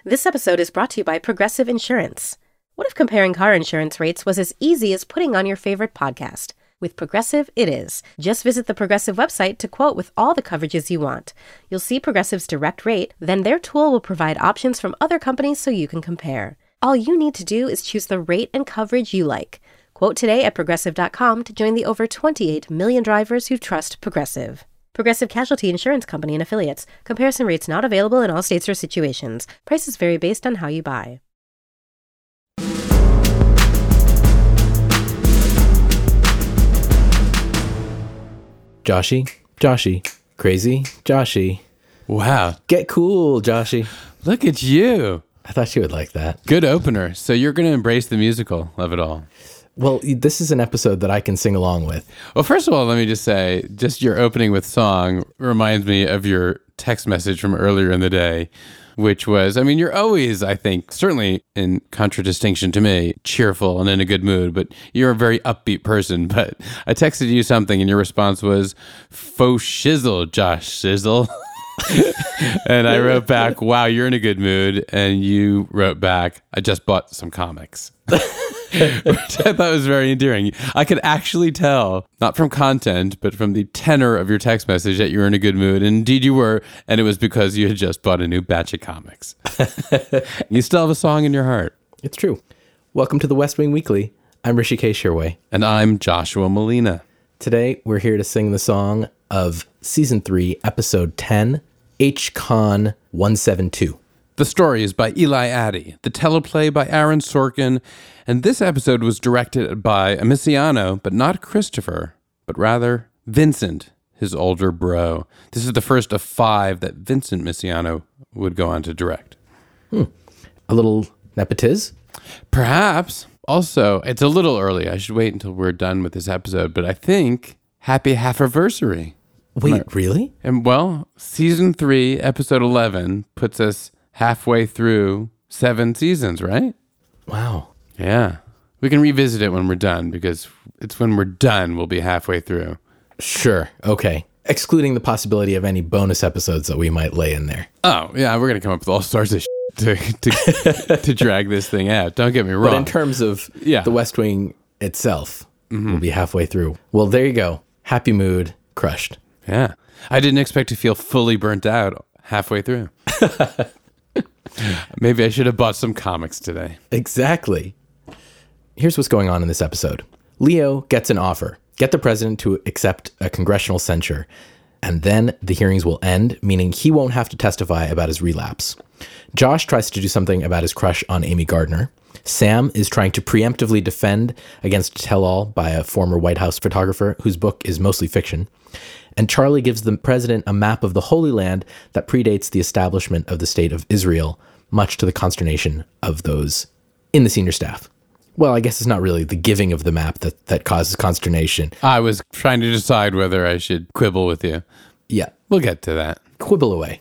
This episode is brought to you by Progressive Insurance. What if comparing car insurance rates was as easy as putting on your favorite podcast? With Progressive, it is. Just visit the Progressive website to quote with all the coverages you want. You'll see Progressive's direct rate, then their tool will provide options from other companies so you can compare. All you need to do is choose the rate and coverage you like. Quote today at Progressive.com to join the over 28 million drivers who trust Progressive. Progressive Casualty Insurance Company and Affiliates. Comparison rates not available in all states or situations. Prices vary based on how you buy. Joshy, crazy, Joshy. Wow. Get cool, Joshy. Look at you. I thought you would like that. Good opener. So you're going to embrace the musical of it all. Well, this is an episode that I can sing along with. Well, first of all, let me just say, just your opening with song reminds me of your text message from earlier in the day, which was, I mean, you're always, I think, certainly in contradistinction to me, cheerful and in a good mood, but you're a very upbeat person. But I texted you something and your response was, faux shizzle, Josh Sizzle. And I wrote back, wow, you're in a good mood. And you wrote back, I just bought some comics. Which I thought was very endearing. I could actually tell, not from content, but from the tenor of your text message that you were in a good mood. And indeed you were. And it was because you had just bought a new batch of comics. You still have a song in your heart. It's true. Welcome to the West Wing Weekly. I'm Rishikesh Hirway. And I'm Joshua Molina. Today, we're here to sing the song of Season 3, Episode 10, HCon 172. The story is by Eli Addy, the teleplay by Aaron Sorkin, and this episode was directed by Amissiano, but not Christopher, but rather Vincent, his older bro. This is the first of 5 that Vincent Amissiano would go on to direct. A little nepotiz? Perhaps. Also, it's a little early. I should wait until we're done with this episode, but I think happy half-anniversary. Wait, really? And well, Season 3, Episode 11 puts us halfway through 7 seasons, right? Wow. Yeah. We can revisit it when we're done, because it's when we're done we'll be halfway through. Sure. Okay. Excluding the possibility of any bonus episodes that we might lay in there. Oh, yeah, we're going to come up with all sorts of to drag this thing out. Don't get me wrong. But in terms of the West Wing itself, we'll be halfway through. Well, there you go. Happy mood, crushed. Yeah. I didn't expect to feel fully burnt out halfway through. Maybe I should have bought some comics today. Exactly. Here's what's going on in this episode. Leo gets an offer. Get the president to accept a congressional censure. And then the hearings will end, meaning he won't have to testify about his relapse. Josh tries to do something about his crush on Amy Gardner. Sam is trying to preemptively defend against a tell-all by a former White House photographer whose book is mostly fiction. And Charlie gives the president a map of the Holy Land that predates the establishment of the State of Israel, much to the consternation of those in the senior staff. Well, I guess it's not really the giving of the map that causes consternation. I was trying to decide whether I should quibble with you. Yeah. We'll get to that. Quibble away.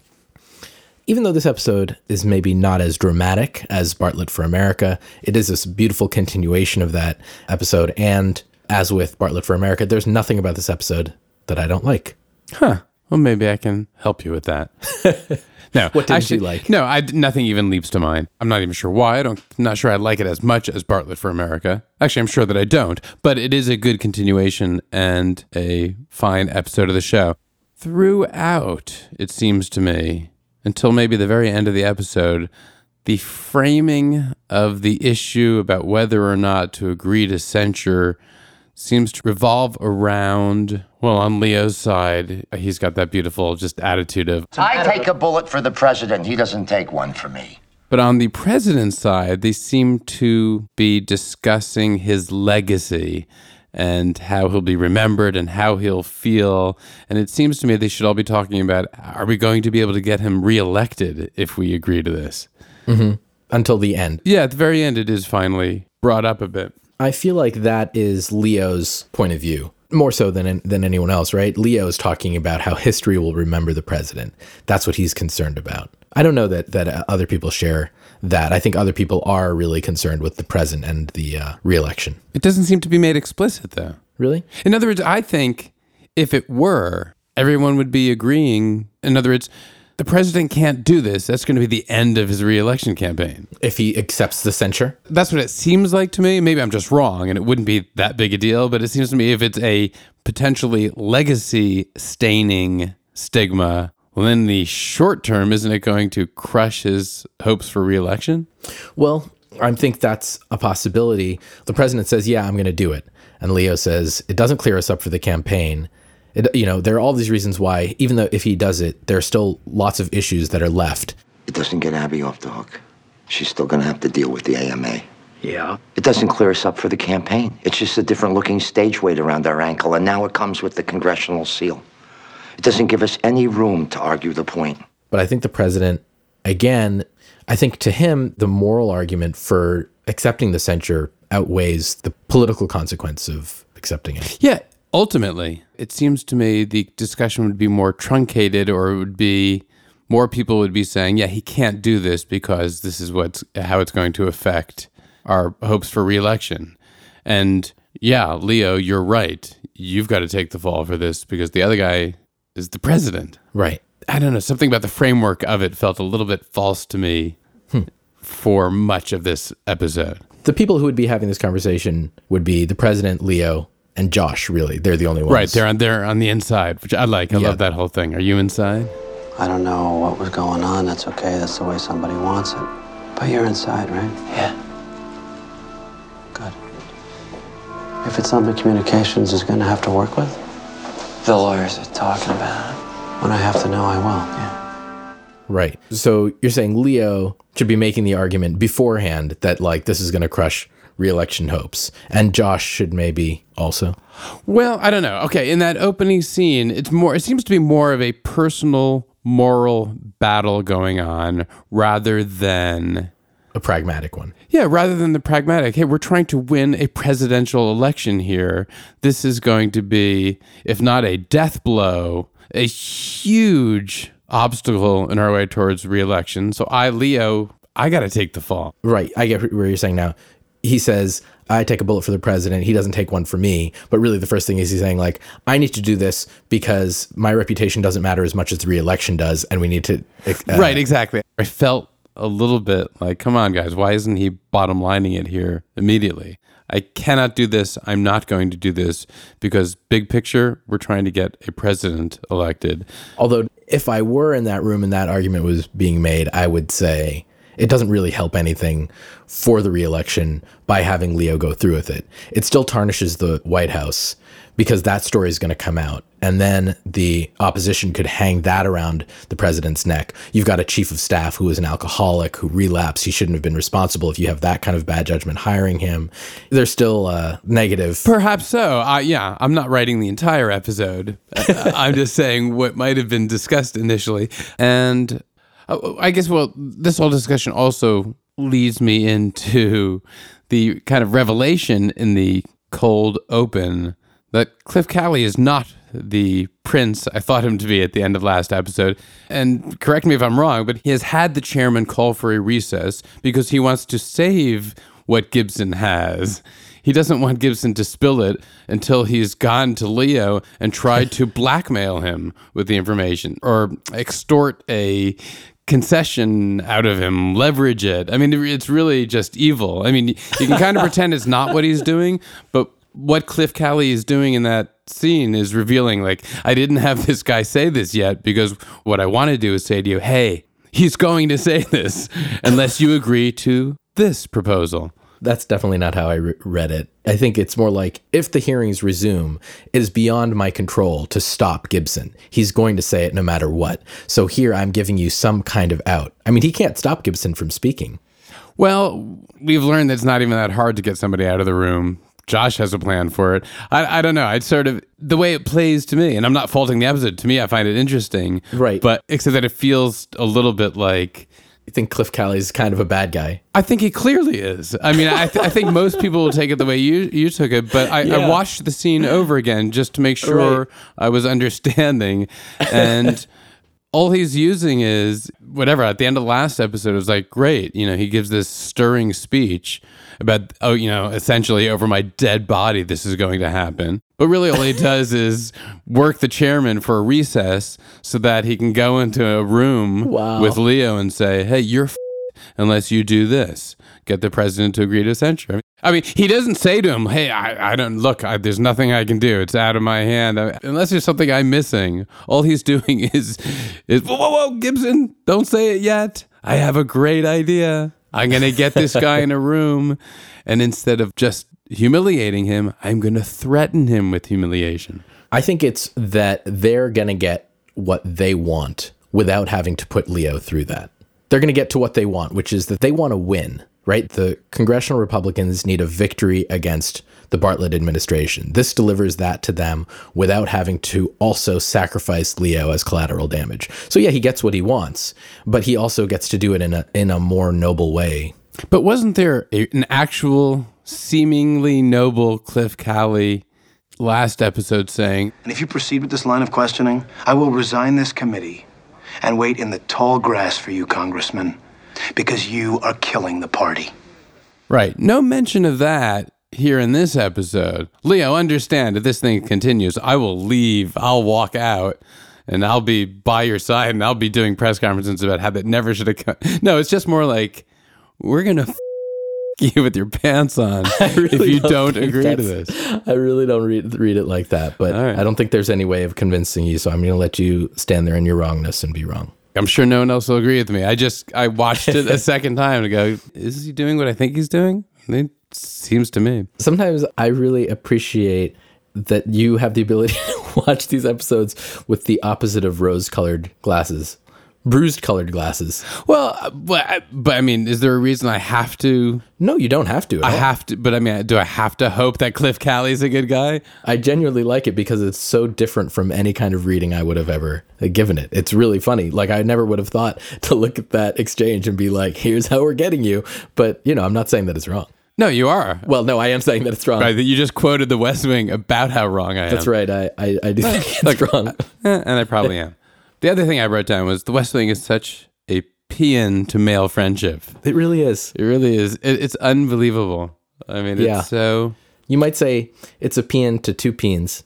Even though this episode is maybe not as dramatic as Bartlett for America, it is this beautiful continuation of that episode. And as with Bartlett for America, there's nothing about this episode that I don't like. Huh. Well, maybe I can help you with that. No. What didn't you like? No, nothing even leaps to mind. I'm not even sure why. I'm not sure I like it as much as Bartlett for America. Actually, I'm sure that I don't. But it is a good continuation and a fine episode of the show. Throughout, it seems to me, until maybe the very end of the episode, the framing of the issue about whether or not to agree to censure seems to revolve around, well, on Leo's side, he's got that beautiful just attitude of, I take a bullet for the president. He doesn't take one for me. but on the president's side, they seem to be discussing his legacy and how he'll be remembered and how he'll feel. And it seems to me they should all be talking about, are we going to be able to get him reelected if we agree to this? Mm-hmm. Until the end. Yeah, at the very end, it is finally brought up a bit. I feel like that is Leo's point of view, more so than anyone else, right? Leo's talking about how history will remember the president. That's what he's concerned about. I don't know that other people share that. I think other people are really concerned with the present and the re-election. It doesn't seem to be made explicit, though. Really? In other words, I think if it were, everyone would be agreeing. In other words, the president can't do this. That's going to be the end of his re-election campaign. If he accepts the censure? That's what it seems like to me. Maybe I'm just wrong, and it wouldn't be that big a deal, but it seems to me if it's a potentially legacy-staining stigma, well, in the short term, isn't it going to crush his hopes for re-election? Well, I think that's a possibility. The president says, yeah, I'm going to do it. And Leo says, it doesn't clear us up for the campaign. There are all these reasons why, even though if he does it, there are still lots of issues that are left. It doesn't get Abby off the hook. She's still going to have to deal with the AMA. Yeah. It doesn't clear us up for the campaign. It's just a different looking stage weight around our ankle, and now it comes with the congressional seal. It doesn't give us any room to argue the point. But I think the president, again, I think to him, the moral argument for accepting the censure outweighs the political consequence of accepting it. Yeah, ultimately, it seems to me the discussion would be more truncated, or it would be more people would be saying, yeah, he can't do this because this is how it's going to affect our hopes for re-election. And yeah, Leo, you're right. You've got to take the fall for this because the other guy is the president. Right. I don't know. Something about the framework of it felt a little bit false to me for much of this episode. The people who would be having this conversation would be the president, Leo, and Josh, really. They're the only ones. Right. They're on the inside, which I like. I love that whole thing. Are you inside? I don't know what was going on. That's okay. That's the way somebody wants it. But you're inside, right? Yeah. Good. If it's something communications is going to have to work with, The lawyers are talking about it. when I have to know, I will. Yeah. Right. So you're saying Leo should be making the argument beforehand that, like, this is going to crush re-election hopes. And Josh should maybe also. Well, I don't know. Okay, in that opening scene, it seems to be more of a personal moral battle going on rather than A pragmatic one. Yeah, rather than the pragmatic, hey, we're trying to win a presidential election here. This is going to be, if not a death blow, a huge obstacle in our way towards re-election. So Leo, I got to take the fall. Right. I get where you're saying now. He says, I take a bullet for the president. He doesn't take one for me. But really the first thing is he's saying, like, I need to do this because my reputation doesn't matter as much as the re-election does. And we need to... Right, exactly. I felt a little bit like, come on, guys, why isn't he bottom lining it here immediately? I cannot do this. I'm not going to do this because big picture, we're trying to get a president elected. Although if I were in that room and that argument was being made, I would say it doesn't really help anything for the re-election by having Leo go through with it. It still tarnishes the White House because that story is going to come out. And then the opposition could hang that around the president's neck. You've got a chief of staff who is an alcoholic, who relapsed. He shouldn't have been responsible if you have that kind of bad judgment hiring him. There's still negative. Perhaps so. Yeah, I'm not writing the entire episode. I'm just saying what might have been discussed initially. And I guess, well, this whole discussion also leads me into the kind of revelation in the cold open that Cliff Calley is not the prince I thought him to be at the end of last episode. And correct me if I'm wrong, but he has had the chairman call for a recess because he wants to save what Gibson has. He doesn't want Gibson to spill it until he's gone to Leo and tried to blackmail him with the information or extort a concession out of him, leverage it. I mean, it's really just evil. I mean, you can kind of pretend it's not what he's doing, but what Cliff Calley is doing in that scene is revealing, like, I didn't have this guy say this yet because what I want to do is say to you, hey, he's going to say this unless you agree to this proposal. That's definitely not how I read it. I think it's more like, if the hearings resume, it is beyond my control to stop Gibson. He's going to say it no matter what. So here I'm giving you some kind of out. I mean, he can't stop Gibson from speaking. Well, we've learned that it's not even that hard to get somebody out of the room. Josh has a plan for it. I don't know. It's sort of the way it plays to me, and I'm not faulting the episode. To me, I find it interesting. Right. But except that it feels a little bit like... You think Cliff Calley's kind of a bad guy? I think he clearly is. I mean, I think most people will take it the way you took it, but I watched the scene over again just to make sure I was understanding. And all he's using is whatever. At the end of the last episode, it was like, great. He gives this stirring speech about, essentially over my dead body, this is going to happen. But really all he does is work the chairman for a recess so that he can go into a room with Leo and say, hey, you're unless you do this. Get the president to agree to censure. I mean, he doesn't say to him, hey, I don't look, there's nothing I can do. It's out of my hand. Unless there's something I'm missing. All he's doing is whoa, Gibson, don't say it yet. I have a great idea. I'm going to get this guy in a room. And instead of just humiliating him, I'm going to threaten him with humiliation. I think it's that they're going to get what they want without having to put Leo through that. They're going to get to what they want, which is that they want to win, right? The congressional Republicans need a victory against the Bartlett administration. This delivers that to them without having to also sacrifice Leo as collateral damage. So yeah, he gets what he wants, but he also gets to do it in a more noble way. But wasn't there an actual seemingly noble Cliff Cowley last episode saying, and if you proceed with this line of questioning, I will resign this committee and wait in the tall grass for you, Congressman, because you are killing the party. Right. No mention of that here in this episode. Leo, understand if this thing continues, I will leave, I'll walk out, and I'll be by your side, and I'll be doing press conferences about how that never should have come. No, it's just more like, we're going to you with your pants on if you don't agree to this. I really don't read it like that, but right. I don't think there's any way of convincing you, so I'm going to let you stand there in your wrongness and be wrong. I'm sure no one else will agree with me. I watched it a second time to go, is he doing what I think he's doing? It seems to me. Sometimes I really appreciate that you have the ability to watch these episodes with the opposite of rose-colored glasses. Bruised-colored glasses. Well, but I mean, is there a reason I have to? No, you don't have to. I have to, but I mean, do I have to hope that Cliff Cowley's a good guy? I genuinely like it because it's so different from any kind of reading I would have ever given it. It's really funny. Like, I never would have thought to look at that exchange and be like, here's how we're getting you. But, I'm not saying that it's wrong. No, you are. Well, no, I am saying that it's wrong. Right, you just quoted The West Wing about how wrong I am. That's right. I do think it's wrong. And I probably am. The other thing I wrote down was The West Wing is such a paean to male friendship. It really is. It really is. It's unbelievable. I mean, it's so... You might say it's a paean to two peens.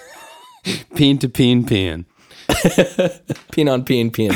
Peen to peen. Peen on peen.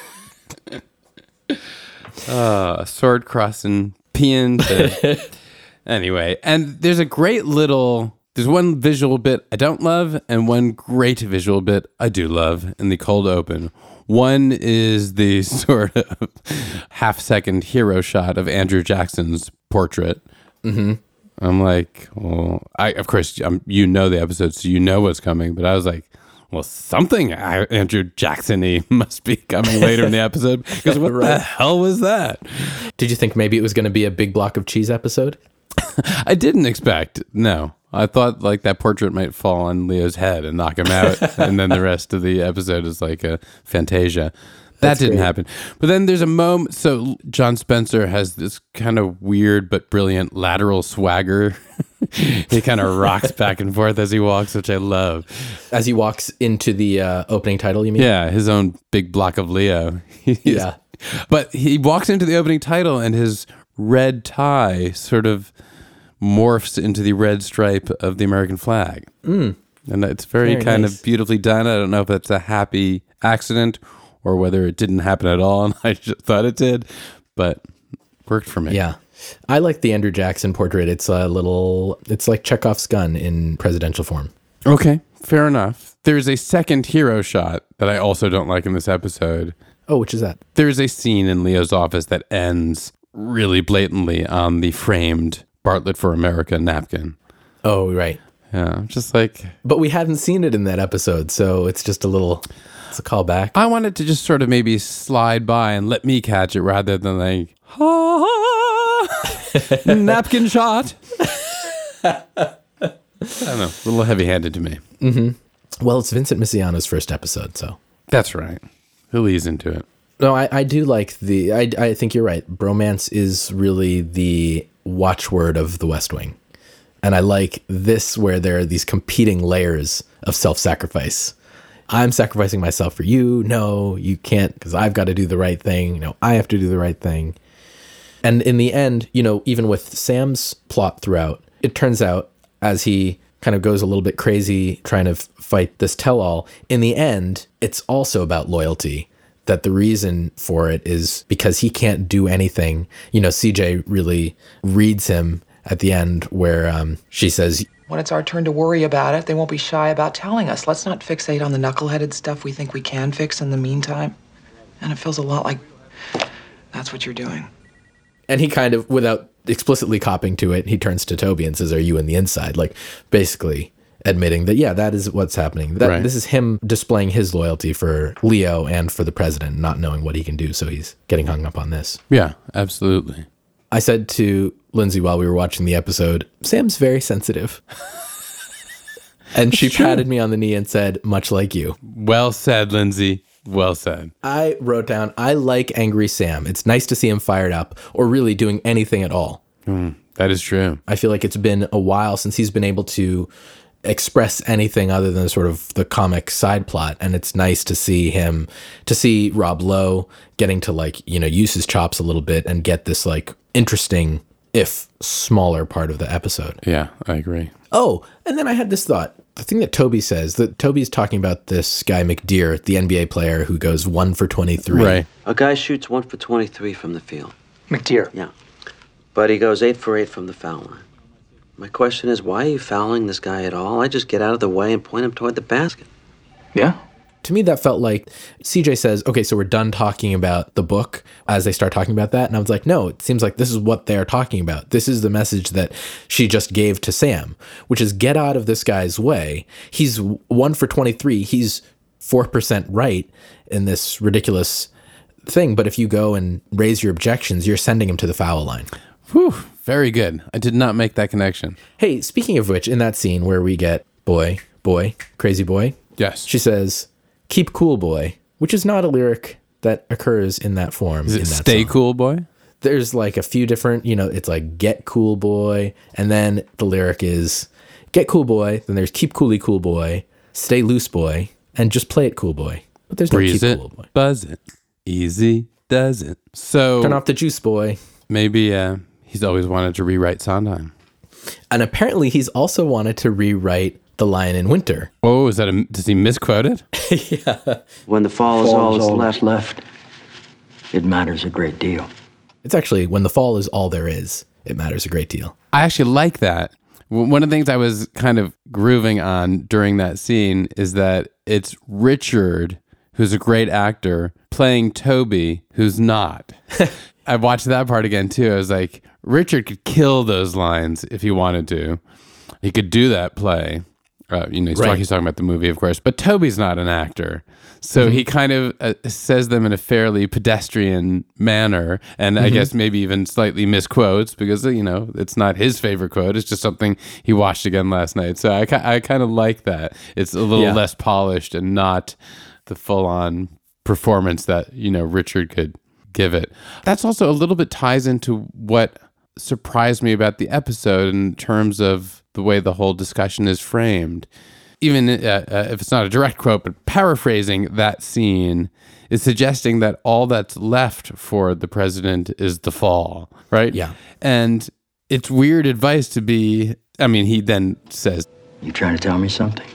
Sword crossing peeing to... Anyway, and there's a great little... There's one visual bit I don't love and one great visual bit I do love in the cold open. One is the sort of half-second hero shot of Andrew Jackson's portrait. Mm-hmm. I'm like, well, of course, you know the episode, so you know what's coming. But I was like, well, something Andrew Jackson-y must be coming later in the episode. Because what the hell was that? Did you think maybe it was going to be a big block of cheese episode? I didn't expect, no. I thought like that portrait might fall on Leo's head and knock him out. And then the rest of the episode is like a Fantasia. That didn't happen. But then there's a moment. So John Spencer has this kind of weird but brilliant lateral swagger. He kind of rocks back and forth as he walks, which I love. As he walks into the opening title, you mean? Yeah, his own big block of Leo. Yeah. But he walks into the opening title and his red tie sort of morphs into the red stripe of the American flag. And it's very kind of beautifully done. I don't know if it's a happy accident or whether it didn't happen at all and I just thought it did, but worked for me. Yeah. I like the Andrew Jackson portrait. It's like Chekhov's gun in presidential form. Okay, fair enough. There's a second hero shot that I also don't like in this episode. Oh, which is that? There's a scene in Leo's office that ends really blatantly on the framed Bartlett for America napkin. Oh, right. Yeah, just like... But we hadn't seen it in that episode, so it's just it's a callback. I wanted to just sort of maybe slide by and let me catch it rather than like, napkin shot. I don't know, a little heavy-handed to me. Mm-hmm. Well, it's Vincent Misiano's first episode, so... That's right. He'll ease into it. No, I do like I think you're right. Bromance is really the watchword of The West Wing. And I like this where there are these competing layers of self-sacrifice. I'm sacrificing myself for you. No, you can't, because I've got to do the right thing. I have to do the right thing. And in the end, even with Sam's plot throughout, it turns out as he kind of goes a little bit crazy trying to fight this tell-all, in the end, it's also about loyalty. That the reason for it is because he can't do anything. CJ really reads him at the end where she says, when it's our turn to worry about it, they won't be shy about telling us. Let's not fixate on the knuckleheaded stuff we think we can fix in the meantime. And it feels a lot like that's what you're doing. And he kind of, without explicitly copying to it, he turns to Toby and says, are you in the inside? Like, basically admitting that, yeah, that is what's happening. That This is him displaying his loyalty for Leo and for the president, not knowing what he can do. So he's getting hung up on this. Yeah, absolutely. I said to Lindsay while we were watching the episode, Sam's very sensitive. And she patted me on the knee and said, much like you. Well said, Lindsay. Well said. I wrote down, I like angry Sam. It's nice to see him fired up or really doing anything at all. That is true. I feel like it's been a while since he's been able to express anything other than sort of the comic side plot. And it's nice to see Rob Lowe getting to use his chops a little bit and get this interesting, if smaller part of the episode. Yeah, I agree. Oh, and then I had this thought. The thing that Toby says, that Toby's talking about this guy McDeer, the NBA player who goes 1 for 23. Right. A guy shoots 1 for 23 from the field. McDeer. Yeah. But he goes 8 for 8 from the foul line. My question is, why are you fouling this guy at all? I just get out of the way and point him toward the basket. Yeah. To me, that felt like CJ says, okay, so we're done talking about the book as they start talking about that. And I was like, no, it seems like this is what they're talking about. This is the message that she just gave to Sam, which is get out of this guy's way. He's 1 for 23. He's 4% right in this ridiculous thing. But if you go and raise your objections, you're sending him to the foul line. Whew, very good. I did not make that connection. Hey, speaking of which, in that scene where we get boy, crazy boy. Yes. She says, keep cool, boy, which is not a lyric that occurs in that form. Is it in that stay song. cool, boy? There's a few different, it's like get cool, boy. And then the lyric is get cool, boy. Then there's keep coolly, cool, boy. Stay loose, boy. And just play it, cool, boy. But there's no Breeze keep it, cool, boy. buzz it, easy does it. So Turn off the juice, boy. maybe he's always wanted to rewrite Sondheim. And apparently he's also wanted to rewrite The Lion in Winter. Oh, is that does he misquote it? Yeah. When the fall is all that's left, it matters a great deal. It's actually when the fall is all there is, it matters a great deal. I actually like that. One of the things I was kind of grooving on during that scene is that it's Richard, who's a great actor, playing Toby, who's not. I watched that part again too. I was like, Richard could kill those lines if he wanted to. He could do that play. He's talking about the movie, of course, but Toby's not an actor. So he kind of says them in a fairly pedestrian manner, and I guess maybe even slightly misquotes because, it's not his favorite quote. It's just something he watched again last night. So I kind of like that. It's a little less polished and not the full-on performance that, Richard could give it. That's also a little bit ties into what surprised me about the episode in terms of the way the whole discussion is framed. Even if it's not a direct quote, but paraphrasing that scene is suggesting that all that's left for the president is the fall, right? Yeah. And it's weird advice to be, he then says, You trying to tell me something?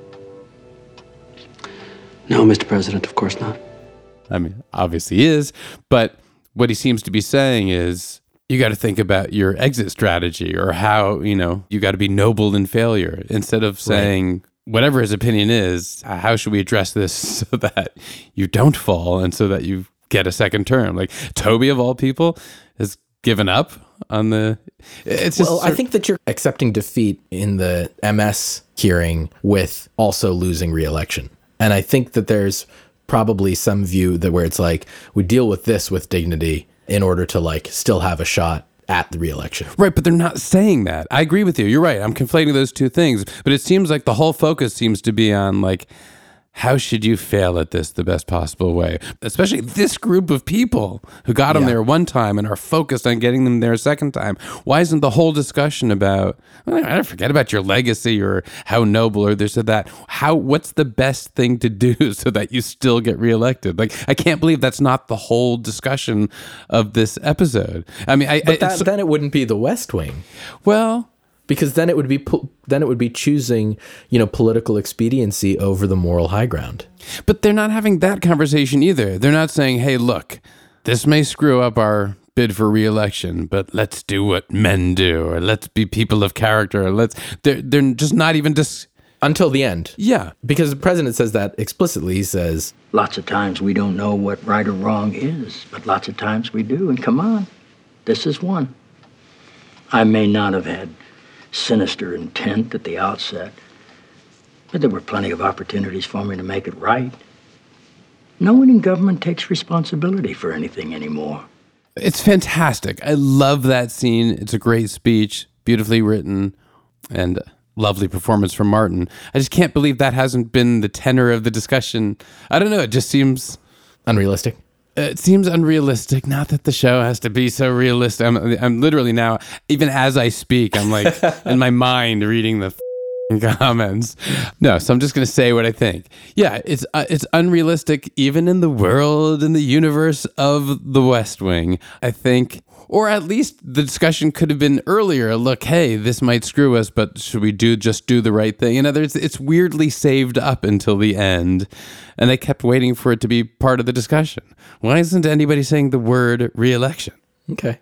No, Mr. President, of course not. Obviously he is, but what he seems to be saying is, you got to think about your exit strategy or how, you got to be noble in failure instead of saying whatever his opinion is, how should we address this so that you don't fall and so that you get a second term? Like Toby, of all people, has given up on the... I think that you're accepting defeat in the MS hearing with also losing re-election. And I think that there's probably some view that where it's like, we deal with this with dignity in order to still have a shot at the re-election. Right, but they're not saying that. I agree with you. You're right. I'm conflating those two things. But it seems like the whole focus seems to be on how should you fail at this the best possible way? Especially this group of people who got them there one time and are focused on getting them there a second time. Why isn't the whole discussion about, I don't forget about your legacy or how noble or this or that. What's the best thing to do so that you still get reelected? Like, I can't believe that's not the whole discussion of this episode. I mean, then it wouldn't be the West Wing. Well, because then it would be choosing, political expediency over the moral high ground. But they're not having that conversation either. They're not saying, "Hey, look, this may screw up our bid for re-election, but let's do what men do, or let's be people of character." Or they're just not even until the end. Yeah, because the president says that explicitly. He says, "Lots of times we don't know what right or wrong is, but lots of times we do. And come on, this is one. I may not have had sinister intent at the outset, but there were plenty of opportunities for me to make it right. No one in government takes responsibility for anything anymore." It's fantastic. I love that scene. It's a great speech, beautifully written, and lovely performance from Martin. I just can't believe that hasn't been the tenor of the discussion. I don't know. It just seems unrealistic. It seems unrealistic. Not that the show has to be so realistic. I'm literally now, even as I speak, I'm like in my mind reading the comments. No, so I'm just going to say what I think. Yeah, it's unrealistic even in the world, in the universe of the West Wing, I think. Or at least the discussion could have been earlier. Look, hey, this might screw us, but should we just do the right thing? In other words, it's weirdly saved up until the end, and they kept waiting for it to be part of the discussion. Why isn't anybody saying the word re-election? Okay.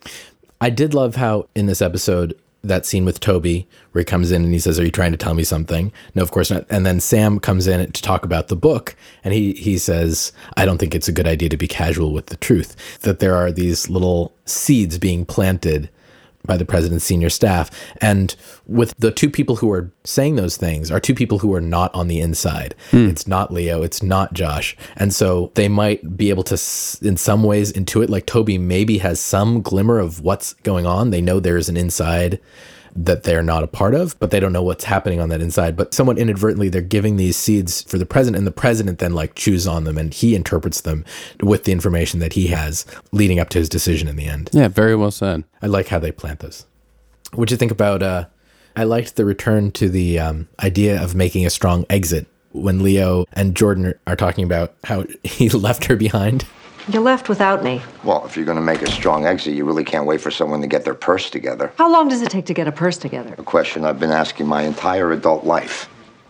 I did love how in this episode, that scene with Toby, where he comes in and he says, "Are you trying to tell me something?" No, of course not. And then Sam comes in to talk about the book, and he says, "I don't think it's a good idea to be casual with the truth." That there are these little seeds being planted by the president's senior staff. And with the two people who are saying those things are two people who are not on the inside. It's not Leo, it's not Josh. And so they might be able to, in some ways, intuit, like Toby maybe has some glimmer of what's going on. They know there's an inside that they're not a part of, but they don't know what's happening on that inside. But somewhat inadvertently, they're giving these seeds for the president, and the president then chews on them, and he interprets them with the information that he has leading up to his decision in the end. Yeah, very well said. I like how they plant those. What'd you think about, I liked the return to the idea of making a strong exit when Leo and Jordan are talking about how he left her behind. You left without me. Well, if you're going to make a strong exit, you really can't wait for someone to get their purse together. How long does it take to get a purse together? A question I've been asking my entire adult life.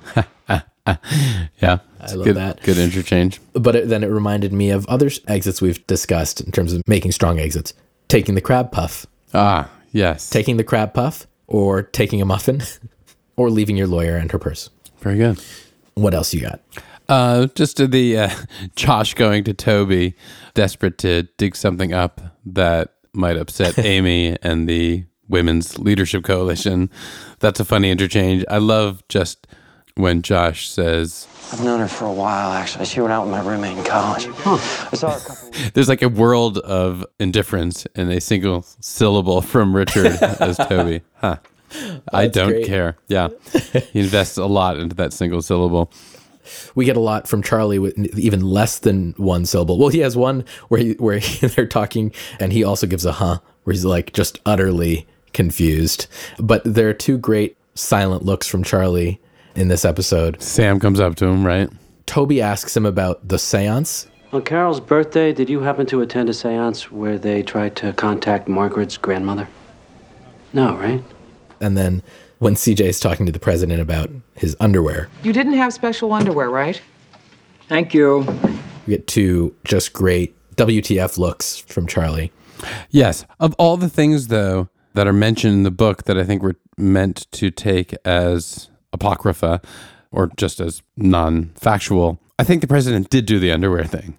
Yeah, I love that. Good interchange. But then it reminded me of other exits we've discussed in terms of making strong exits. Taking the crab puff. Ah, yes. Taking the crab puff, or taking a muffin, or leaving your lawyer and her purse. Very good. What else you got? Just the Josh going to Toby, desperate to dig something up that might upset Amy and the Women's Leadership Coalition. That's a funny interchange. I love just when Josh says, "I've known her for a while, actually. She went out with my roommate in college. I saw her a couple weeks." There's like a world of indifference in a single syllable from Richard as Toby. Huh. I don't care. Yeah. He invests a lot into that single syllable. We get a lot from Charlie with even less than one syllable. Well, he has one where they're talking, and he also gives a huh, where he's just utterly confused. But there are two great silent looks from Charlie in this episode. Sam comes up to him, right? Toby asks him about the seance. On Carol's birthday, did you happen to attend a seance where they tried to contact Margaret's grandmother? No, right? And then when CJ's talking to the president about his underwear. You didn't have special underwear, right? Thank you. We get two just great WTF looks from Charlie. Yes. Of all the things, though, that are mentioned in the book that I think we're meant to take as apocrypha or just as non-factual, I think the president did do the underwear thing.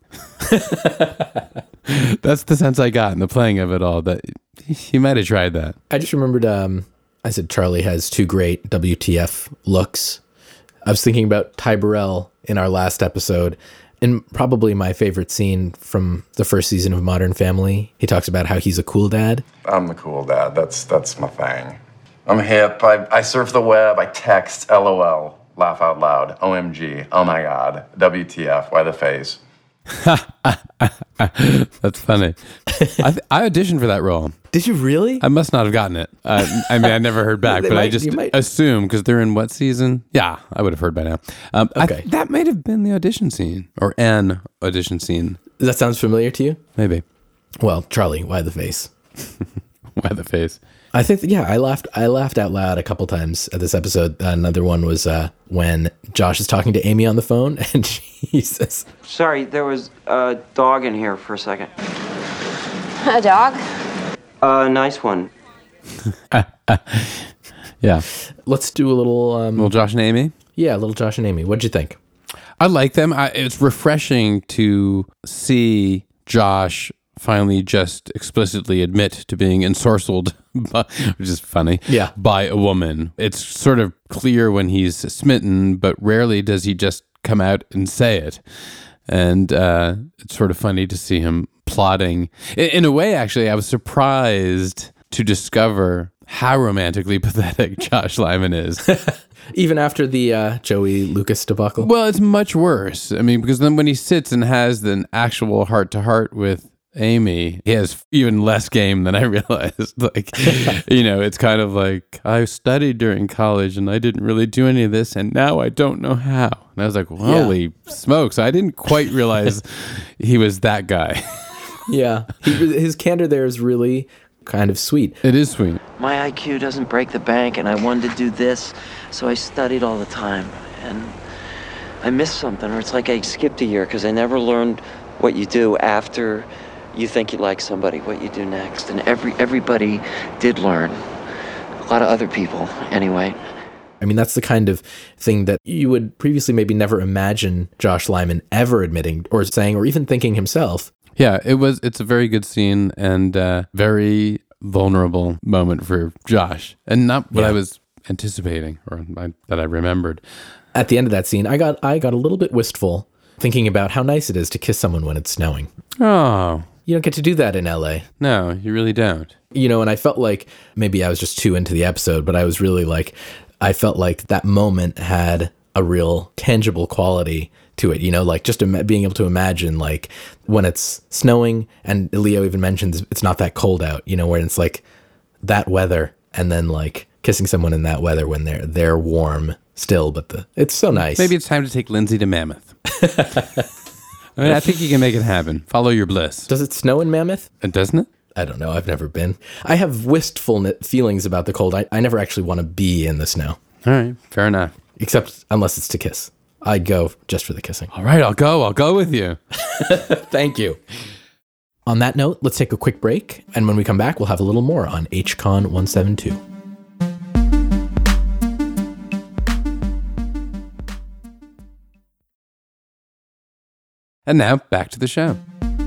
That's the sense I got in the playing of it all, that he might have tried that. I just remembered, I said Charlie has two great WTF looks. I was thinking about Ty Burrell in our last episode, and probably my favorite scene from the first season of Modern Family. He talks about how he's a cool dad. I'm the cool dad. That's my thing. I'm hip. I surf the web. I text. LOL. laugh out loud, OMG, oh my God, WTF, why the face? That's funny. I auditioned for that role. Did you really? I must not have gotten it. I mean, I never heard back, but I just assume because they're in what season? Yeah, I would have heard by now. Okay. That might have been the audition scene or an audition scene. That sounds familiar to you? Maybe. Well, Charlie, why the face? Why the face? I think, I laughed out loud a couple times at this episode. Another one was when Josh is talking to Amy on the phone and she says, Sorry, there was a dog in here for a second. A dog? A nice one. Yeah. Let's do a little Josh and Amy? Yeah, little Josh and Amy. What'd you think? I like them. It's refreshing to see Josh finally just explicitly admit to being ensorcelled, which is funny, by a woman. It's sort of clear when he's smitten, but rarely does he just come out and say it. And it's sort of funny to see him plotting. In a way, actually, I was surprised to discover how romantically pathetic Josh Lyman is. Even after the Joey Lucas debacle? Well, it's much worse. I mean, because then when he sits and has an actual heart-to-heart with Amy, he has even less game than I realized. Like, it's kind of like, I studied during college and I didn't really do any of this, and now I don't know how. And I was like, holy smokes, I didn't quite realize he was that guy. Yeah. His candor there is really kind of sweet. It is sweet. My IQ doesn't break the bank, and I wanted to do this, so I studied all the time. And I missed something, or it's like I skipped a year because I never learned what you do after you think you like somebody, what you do next. And everybody did learn. A lot of other people, anyway. I mean, that's the kind of thing that you would previously maybe never imagine Josh Lyman ever admitting or saying or even thinking himself. Yeah, it's a very good scene and very vulnerable moment for Josh. And not what I was anticipating or that I remembered. At the end of that scene, I got a little bit wistful thinking about how nice it is to kiss someone when it's snowing. Oh. You don't get to do that in LA. No, you really don't. And I felt like maybe I was just too into the episode, but I was really like, I felt like that moment had a real tangible quality to it, like just being able to imagine like when it's snowing, and Leo even mentions it's not that cold out, where it's like that weather and then like kissing someone in that weather when they're warm still, but it's so nice. Maybe it's time to take Lindsay to Mammoth. I mean, I think you can make it happen. Follow your bliss. Does it snow in Mammoth? Doesn't it? I don't know. I've never been. I have wistful feelings about the cold. I never actually want to be in the snow. All right. Fair enough. Except unless it's to kiss. I'd go just for the kissing. All right. I'll go with you. Thank you. On that note, let's take a quick break. And when we come back, we'll have a little more on HCon 172. And now, back to the show.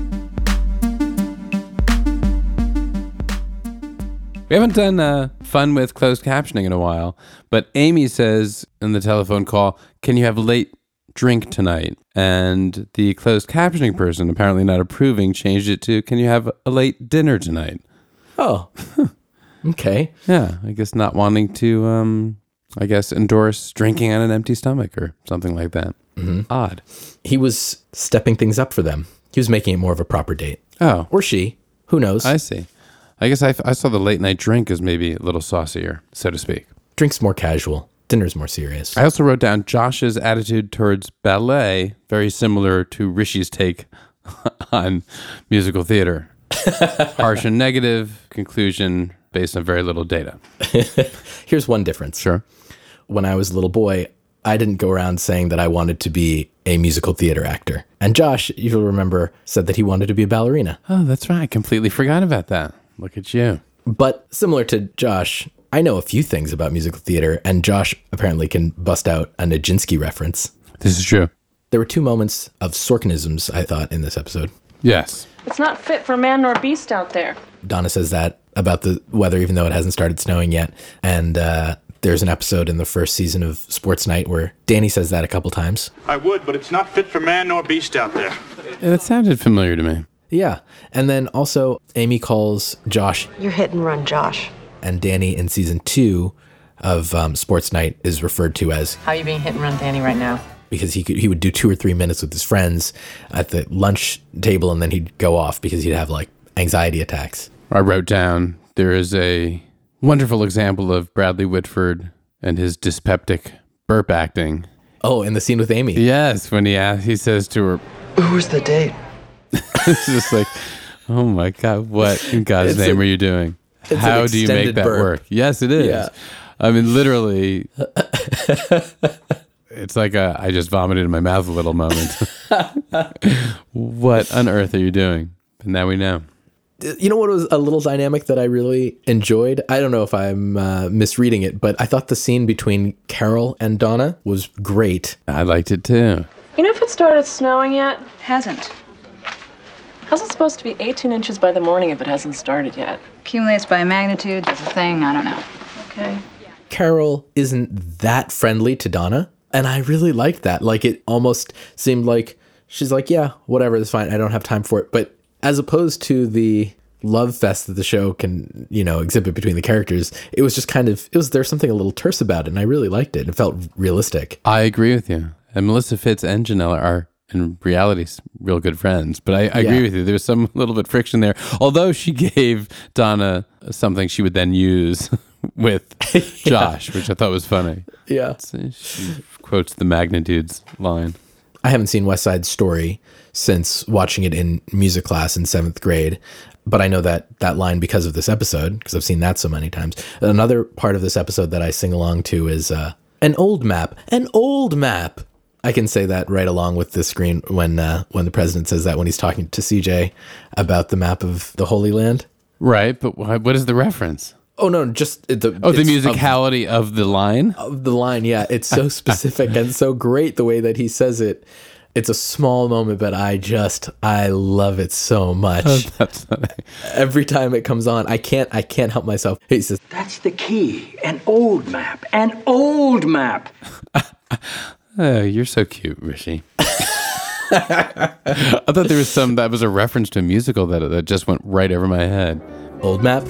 We haven't done fun with closed captioning in a while, but Amy says in the telephone call, can you have a late drink tonight? And the closed captioning person, apparently not approving, changed it to, can you have a late dinner tonight? Oh, okay. Yeah, I guess not wanting to, endorse drinking on an empty stomach or something like that. Mm-hmm. Odd. He was stepping things up for them. He was making it more of a proper date. Oh. Or she. Who knows? I see. I guess I saw the late night drink as maybe a little saucier, so to speak. Drink's more casual. Dinner's more serious. I also wrote down Josh's attitude towards ballet, very similar to Rishi's take on musical theater. Harsh and negative, conclusion based on very little data. Here's one difference. Sure. When I was a little boy, I didn't go around saying that I wanted to be a musical theater actor. And Josh, you'll remember, said that he wanted to be a ballerina. Oh, that's right. I completely forgot about that. Look at you. But similar to Josh, I know a few things about musical theater, and Josh apparently can bust out a Nijinsky reference. This is true. There were two moments of Sorkinisms, I thought, in this episode. Yes. It's not fit for man nor beast out there. Donna says that about the weather, even though it hasn't started snowing yet. And there's an episode in the first season of Sports Night where Danny says that a couple times. I would, but it's not fit for man nor beast out there. Yeah, that sounded familiar to me. Yeah. And then also Amy calls Josh, You're hit and run, Josh. And Danny in season 2 of Sports Night is referred to as, How are you being hit and run, Danny, right now? because he would do 2 or 3 minutes with his friends at the lunch table, and then he'd go off because he'd have like anxiety attacks. I wrote down, there is a wonderful example of Bradley Whitford and his dyspeptic burp acting. Oh, in the scene with Amy. Yes, when he says to her, Who was the date? it's just like, oh my God, what in God's name are you doing? How do you make that work? Yes, it is. Yeah. I mean, literally, it's like I just vomited in my mouth a little moment. What on earth are you doing? And now we know. You know what was a little dynamic that I really enjoyed? I don't know if I'm misreading it, but I thought the scene between Carol and Donna was great. I liked it too. You know if it started snowing yet? Hasn't. How's it supposed to be 18 inches by the morning if it hasn't started yet? Accumulates by magnitude, that's a thing, I don't know. Okay. Carol isn't that friendly to Donna, and I really liked that. Like, it almost seemed like she's like, yeah, whatever, that's fine, I don't have time for it. But as opposed to the love fest that the show can, exhibit between the characters, it was just there's something a little terse about it, and I really liked it. It felt realistic. I agree with you. And Melissa Fitz and Janella are, in reality, real good friends. But I agree with you. There's some little bit friction there. Although she gave Donna something she would then use with Josh, which I thought was funny. Yeah. She quotes the magnitudes line. I haven't seen West Side Story since watching it in music class in 7th grade, but I know that line because of this episode, because I've seen that so many times. Another part of this episode that I sing along to is an old map. I can say that right along with the screen when the president says that when he's talking to CJ about the map of the Holy Land. Right, but what is the reference? Oh, no, just... the musicality of the line? Of the line, yeah. It's so specific and so great the way that he says it. It's a small moment, but I love it so much. Oh, that's funny. Every time it comes on, I can't help myself. He says, That's the key. An old map. An old map. Oh, you're so cute, Rishi. I thought there was that was a reference to a musical that just went right over my head. Old map.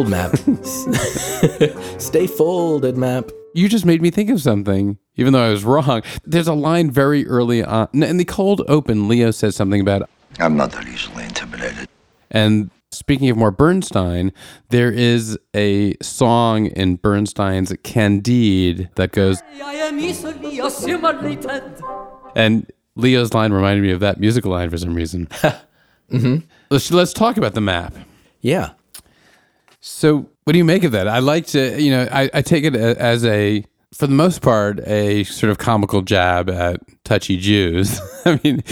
Stay folded, map. You just made me think of something, even though I was wrong. There's a line very early on. In the cold open, Leo says something about, I'm not that easily intimidated. And speaking of more Bernstein, there is a song in Bernstein's Candide that goes, I am easily assimilated. And Leo's line reminded me of that musical line for some reason. Mm-hmm. Let's talk about the map. Yeah. So what do you make of that? I like to, I take it as for the most part, a sort of comical jab at touchy Jews. I mean,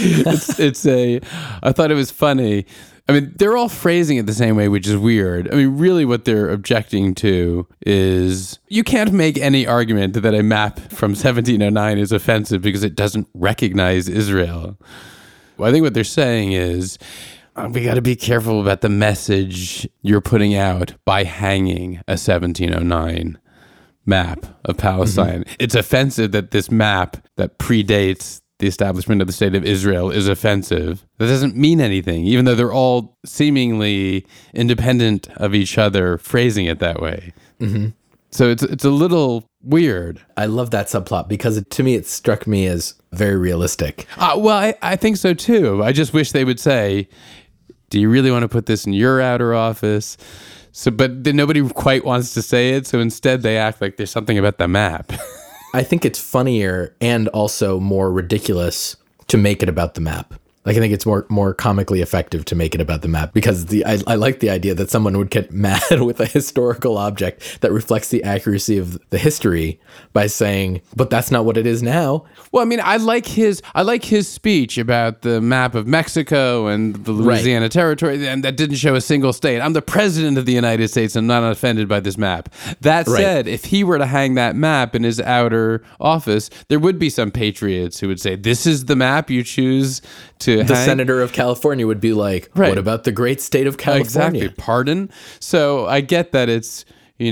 I thought it was funny. I mean, they're all phrasing it the same way, which is weird. I mean, really what they're objecting to is you can't make any argument that a map from 1709 is offensive because it doesn't recognize Israel. Well, I think what they're saying is, we got to be careful about the message you're putting out by hanging a 1709 map of Palestine. Mm-hmm. It's offensive that this map that predates the establishment of the state of Israel is offensive. That doesn't mean anything, even though they're all seemingly independent of each other, phrasing it that way. Mm-hmm. So it's a little weird. I love that subplot because to me it struck me as very realistic. Well, I think so too. I just wish they would say, do you really want to put this in your outer office? So, but nobody quite wants to say it. So instead they act like there's something about the map. I think it's funnier and also more ridiculous to make it about the map. Like, I think it's more comically effective to make it about the map because I like the idea that someone would get mad with a historical object that reflects the accuracy of the history by saying, but that's not what it is now. Well, I mean, I like his speech about the map of Mexico and the Louisiana Territory, and that didn't show a single state. I'm the president of the United States. I'm not offended by this map. That said, if he were to hang that map in his outer office, there would be some patriots who would say, this is the map you choose to the senator of California would be like, what about the great state of California? Exactly. Pardon? So I get that it's,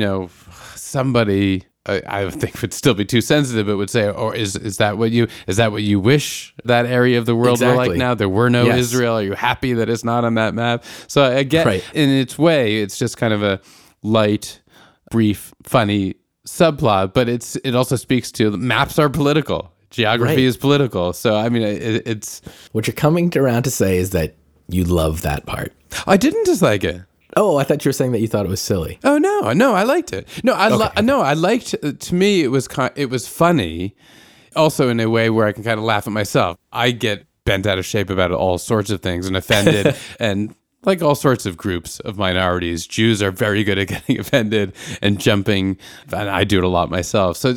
somebody I think would still be too sensitive, but would say, or is that what you wish that area of the world were like now? There were no Israel. Are you happy that it's not on that map? So I get in its way, it's just kind of a light, brief, funny subplot, but it also speaks to maps are political. Geography is political. So, I mean, it's... What you're coming around to say is that you love that part. I didn't dislike it. Oh, I thought you were saying that you thought it was silly. Oh, no, I liked it. No, I liked, to me, it was funny, also in a way where I can kind of laugh at myself. I get bent out of shape about all sorts of things and offended and... Like all sorts of groups of minorities, Jews are very good at getting offended and jumping, and I do it a lot myself. So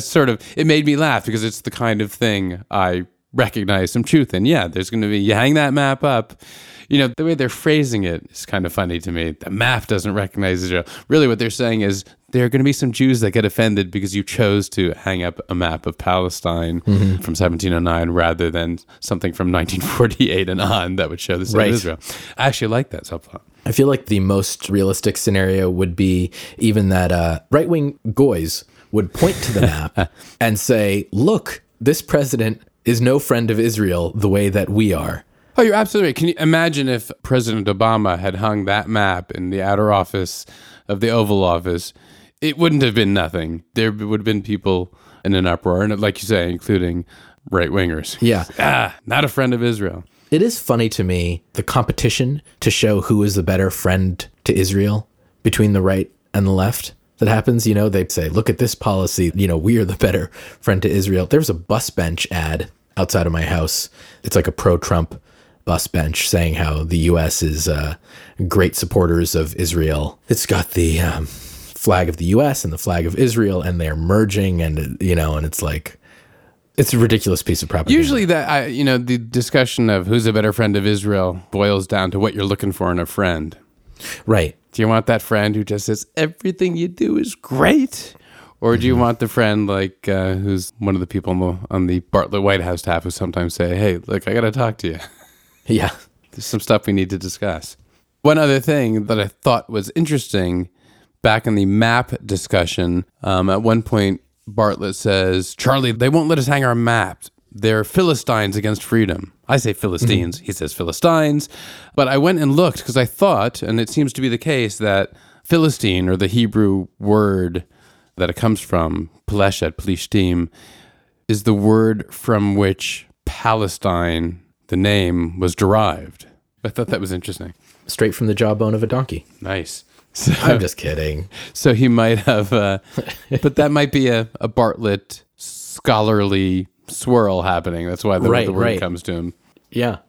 it made me laugh because it's the kind of thing I recognize some truth in. Yeah, there's going to be, you hang that map up. You know, the way they're phrasing it is kind of funny to me. The map doesn't recognize Israel. Really what they're saying is there are going to be some Jews that get offended because you chose to hang up a map of Palestine from 1709 rather than something from 1948 and on that would show the state of Israel. I actually like that subplot. I feel like the most realistic scenario would be even that right-wing goys would point to the map and say, look, this president is no friend of Israel the way that we are. Oh, you're absolutely right. Can you imagine if President Obama had hung that map in the outer office of the Oval Office? It wouldn't have been nothing. There would have been people in an uproar, and like you say, including right-wingers. Yeah. Not a friend of Israel. It is funny to me, the competition to show who is the better friend to Israel between the right and the left that happens. You know, they say, look at this policy. You know, we are the better friend to Israel. There's a bus bench ad outside of my house. It's like a pro-Trump bus bench saying how the U.S. is great supporters of Israel. It's got the flag of the U.S. and the flag of Israel, and they're merging, and you know, and it's like, it's a ridiculous piece of propaganda. Usually the discussion of who's a better friend of Israel boils down to what you're looking for in a friend. Right. Do you want that friend who just says everything you do is great? Or do you want the friend like who's one of the people on the Bartlett White House staff who sometimes say, hey, look, I got to talk to you. Yeah. There's some stuff we need to discuss. One other thing that I thought was interesting back in the map discussion, at one point, Bartlett says, Charlie, they won't let us hang our maps. They're Philistines against freedom. I say Philistines. He says Philistines. But I went and looked because I thought, and it seems to be the case, that Philistine, or the Hebrew word that it comes from, Plishtim, is the word from which Palestine, the name, was derived. I thought that was interesting. Straight from the jawbone of a donkey. Nice. So, I'm just kidding. So he might have, but that might be a Bartlett scholarly swirl happening. That's why the word comes to him. Yeah.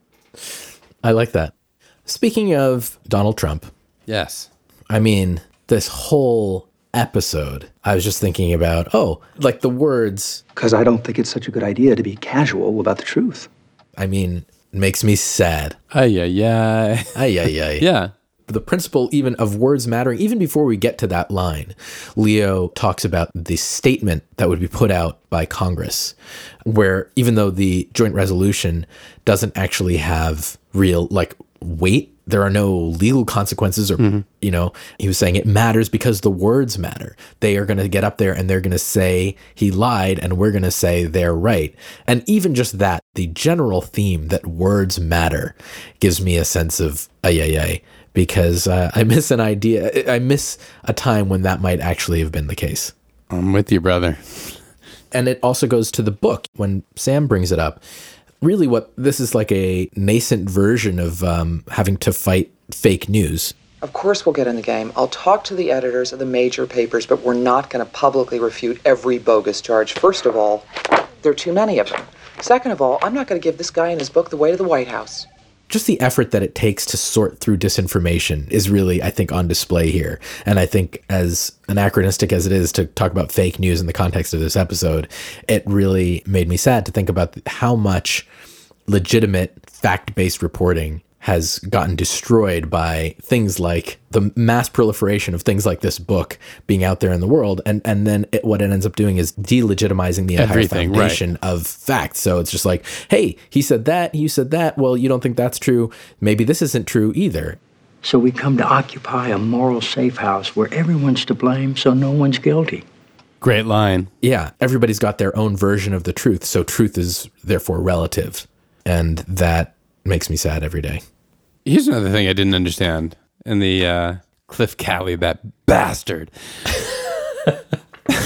I like that. Speaking of Donald Trump. Yes. I mean, this whole episode, I was just thinking about, like the words. Because I don't think it's such a good idea to be casual about the truth. I mean, it makes me sad. Ay, ay, ay. Ay, ay, ay. Yeah. The principle even of words mattering, even before we get to that line, Leo talks about the statement that would be put out by Congress, where even though the joint resolution doesn't actually have real weight, there are no legal consequences or, you know, he was saying it matters because the words matter. They are going to get up there and they're going to say he lied and we're going to say they're right. And even just that, the general theme that words matter gives me a sense of ay, ay, ay. Because I miss an idea. I miss a time when that might actually have been the case. I'm with you, brother. And it also goes to the book when Sam brings it up. Really what this is like a nascent version of having to fight fake news. Of course we'll get in the game. I'll talk to the editors of the major papers, but we're not going to publicly refute every bogus charge. First of all, there are too many of them. Second of all, I'm not going to give this guy and his book the way to the White House. Just the effort that it takes to sort through disinformation is really, I think, on display here. And I think as anachronistic as it is to talk about fake news in the context of this episode, it really made me sad to think about how much legitimate fact-based reporting has gotten destroyed by things like the mass proliferation of things like this book being out there in the world. And then what it ends up doing is delegitimizing the entire foundation of facts. So it's just like, hey, he said that, you said that. Well, you don't think that's true. Maybe this isn't true either. So we come to occupy a moral safe house where everyone's to blame, so no one's guilty. Great line. Yeah, everybody's got their own version of the truth. So truth is therefore relative. And that makes me sad every day. Here's another thing I didn't understand in the Cliff Calley, that bastard.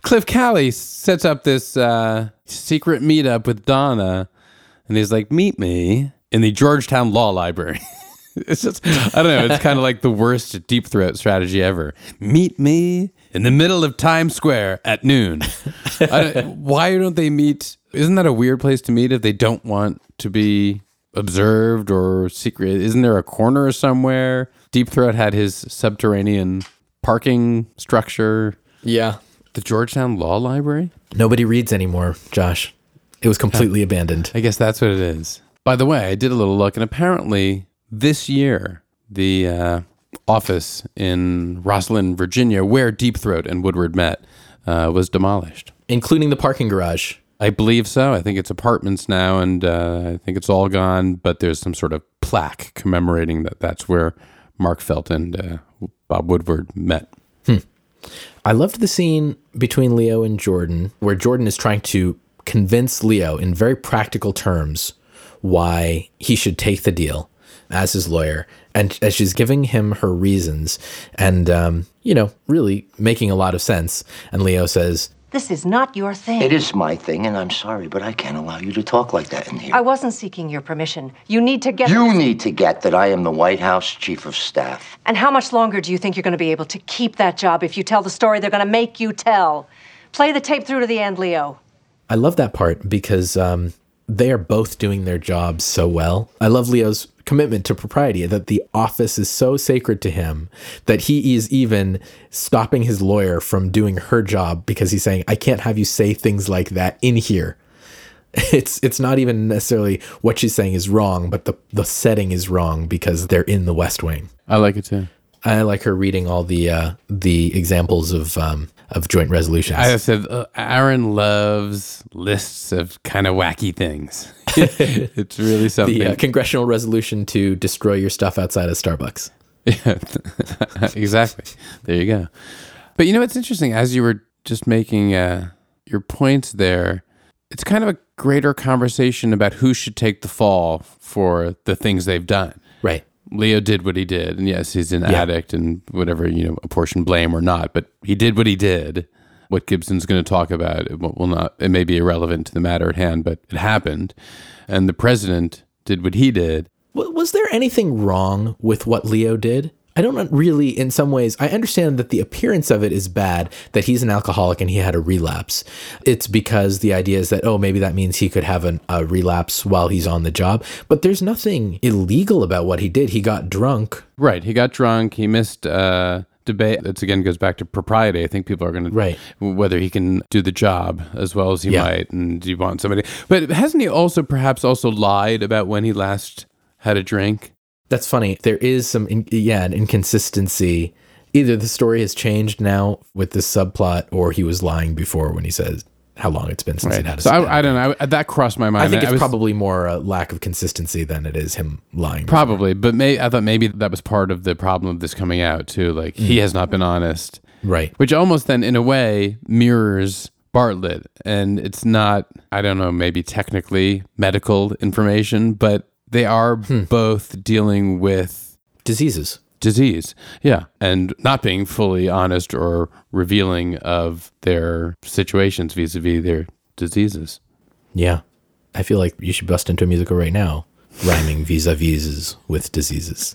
Cliff Calley sets up this secret meetup with Donna, and he's like, meet me in the Georgetown Law Library. It's just, I don't know, it's kind of like the worst deep throat strategy ever. Meet me in the middle of Times Square at noon. Why don't they meet? Isn't that a weird place to meet if they don't want to be observed or secret? Isn't there a corner somewhere? Deep Throat had his subterranean parking structure. Yeah. The Georgetown Law Library? Nobody reads anymore, Josh. It was completely abandoned. I guess that's what it is. By the way, I did a little look, and apparently this year, the office in Rosslyn, Virginia, where Deep Throat and Woodward met, was demolished. Including the parking garage. I believe so. I think it's apartments now, and I think it's all gone, but there's some sort of plaque commemorating that that's where Mark Felt and Bob Woodward met. I loved the scene between Leo and Jordan, where Jordan is trying to convince Leo in very practical terms why he should take the deal as his lawyer. And as she's giving him her reasons and, really making a lot of sense. And Leo says, "This is not your thing." It is my thing, and I'm sorry, but I can't allow you to talk like that in here. I wasn't seeking your permission. You need to get... You need to get that I am the White House Chief of Staff. And how much longer do you think you're going to be able to keep that job if you tell the story they're going to make you tell? Play the tape through to the end, Leo. I love that part because they are both doing their jobs so well. I love Leo's commitment to propriety, that the office is so sacred to him that he is even stopping his lawyer from doing her job because he's saying, I can't have you say things like that in here. It's not even necessarily what she's saying is wrong, but the setting is wrong because they're in the West Wing. I like it too. I like her reading all the examples of joint resolutions. I said Aaron loves lists of kind of wacky things. It's really something. The congressional resolution to destroy your stuff outside of Starbucks. Yeah, exactly. There you go. But it's interesting. As you were just making your points there, it's kind of a greater conversation about who should take the fall for the things they've done. Right. Leo did what he did, and yes, he's an addict and whatever, apportion blame or not, but he did what he did. What Gibson's going to talk about, it may be irrelevant to the matter at hand, but it happened. And the president did what he did. Was there anything wrong with what Leo did? I don't really, in some ways, I understand that the appearance of it is bad, that he's an alcoholic and he had a relapse. It's because the idea is that, maybe that means he could have a relapse while he's on the job. But there's nothing illegal about what he did. He got drunk. Right. He got drunk. He missed debate. That again goes back to propriety. I think people are going to, whether he can do the job as well as he might, and you want somebody. But hasn't he perhaps also lied about when he last had a drink? That's funny. There is some, an inconsistency. Either the story has changed now with this subplot, or he was lying before when he says how long it's been since he'd had a So I don't know. That crossed my mind. I think it's probably more a lack of consistency than it is him lying. Probably, but I thought maybe that was part of the problem of this coming out too. Like he has not been honest. Right. Which almost then, in a way, mirrors Bartlett. And it's not, I don't know, maybe technically medical information, but they are both dealing with disease, yeah, and not being fully honest or revealing of their situations vis-a-vis their diseases. Yeah, I feel like you should bust into a musical right now, rhyming vis-a-vis with diseases.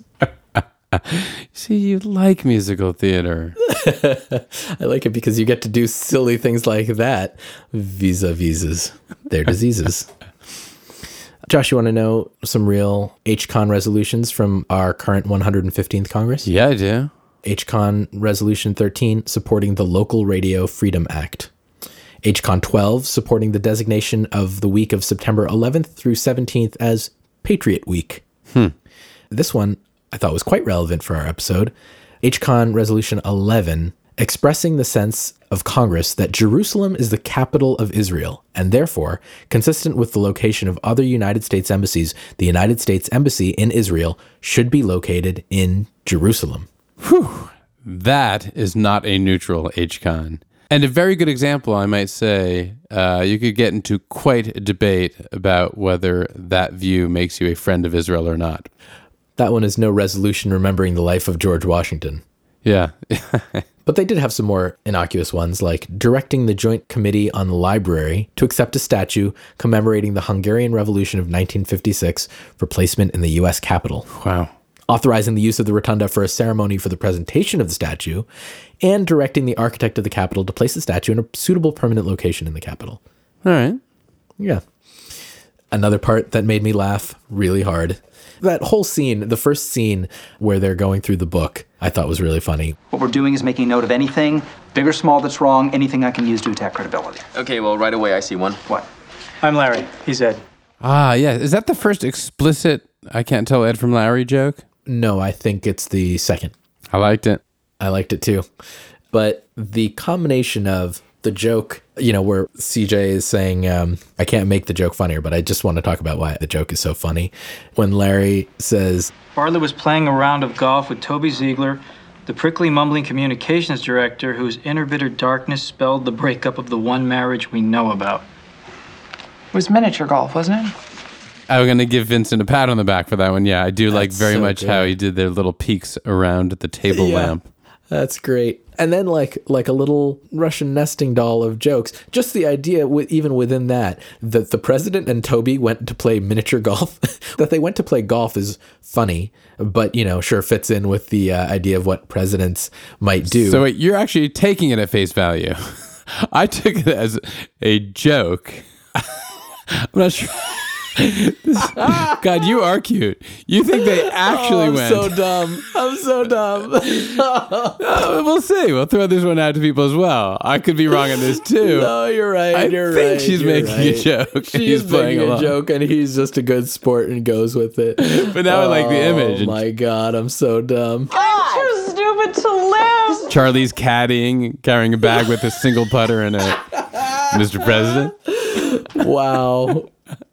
See, you like musical theater. I like it because you get to do silly things like that, vis-a-vis their diseases. Josh, you want to know some real HCON resolutions from our current 115th Congress? Yeah, I do. HCON Resolution 13, supporting the Local Radio Freedom Act. HCON 12, supporting the designation of the week of September 11th through 17th as Patriot Week. This one I thought was quite relevant for our episode. HCON Resolution 11, expressing the sense of Congress that Jerusalem is the capital of Israel, and therefore, consistent with the location of other United States embassies, the United States Embassy in Israel should be located in Jerusalem. Whew. That is not a neutral HCON. And a very good example, I might say. You could get into quite a debate about whether that view makes you a friend of Israel or not. That one is no resolution remembering the life of George Washington. Yeah. But they did have some more innocuous ones, like directing the Joint Committee on the Library to accept a statue commemorating the Hungarian Revolution of 1956 for placement in the U.S. Capitol. Wow. Authorizing the use of the rotunda for a ceremony for the presentation of the statue, and directing the architect of the Capitol to place the statue in a suitable permanent location in the Capitol. All right. Yeah. Another part that made me laugh really hard. That whole scene, the first scene where they're going through the book, I thought was really funny. What we're doing is making note of anything, big or small, that's wrong, anything I can use to attack credibility. Okay, well, right away I see one. What? I'm Larry. He's Ed. Ah, yeah. Is that the first explicit I can't tell Ed from Larry joke? No, I think it's the second. I liked it. I liked it too. But the combination of the joke, where CJ is saying, I can't make the joke funnier, but I just want to talk about why the joke is so funny. When Larry says, Bartlett was playing a round of golf with Toby Ziegler, the prickly, mumbling communications director whose inner bitter darkness spelled the breakup of the one marriage we know about. It was miniature golf, wasn't it? I'm going to give Vincent a pat on the back for that one. Yeah, I do like very much good. how he did their little peeks around the table lamp. That's great. And then like a little Russian nesting doll of jokes. Just the idea, even within that the president and Toby went to play miniature golf. That they went to play golf is funny, but, sure fits in with the idea of what presidents might do. So wait, you're actually taking it at face value. I took it as a joke. I'm not sure. God, you are cute. You think they actually went? I'm so dumb. We'll see. We'll throw this one out to people as well. I could be wrong on this too. No, you're right. I think she's making a joke. She's playing making a along. joke, and he's just a good sport and goes with it. But now I like the image. Oh my God, I'm so dumb. I'm too stupid to live. Charlie's caddying, carrying a bag with a single putter and a Mr. President. Wow.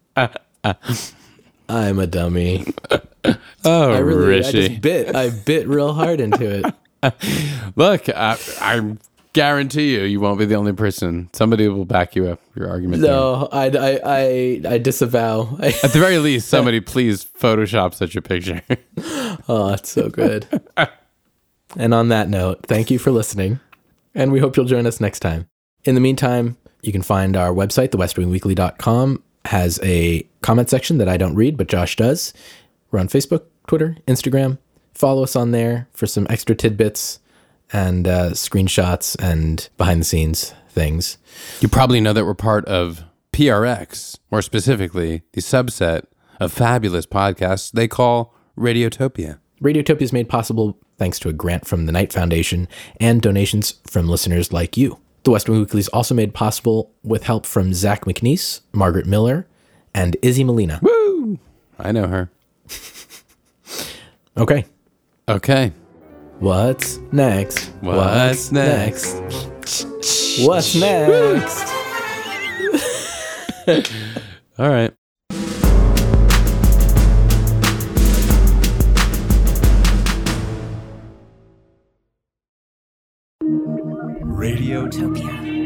I'm a dummy. Oh, Rishi. I bit real hard into it. Look, I guarantee you won't be the only person. Somebody will back you up, your argument. No, I disavow. At the very least, somebody please Photoshop such a picture. Oh, that's so good. And on that note, thank you for listening, and we hope you'll join us next time. In the meantime, you can find our website, thewestwingweekly.com, has a comment section that I don't read, but Josh does. We're on Facebook, Twitter, Instagram. Follow us on there for some extra tidbits and screenshots and behind-the-scenes things. You probably know that we're part of PRX, more specifically, the subset of fabulous podcasts they call Radiotopia. Radiotopia is made possible thanks to a grant from the Knight Foundation and donations from listeners like you. The West Wing Weekly is also made possible with help from Zach McNeese, Margaret Miller, and Izzy Molina. Woo! I know her. Okay. What's next? What's next? What's next? All right. Radiotopia.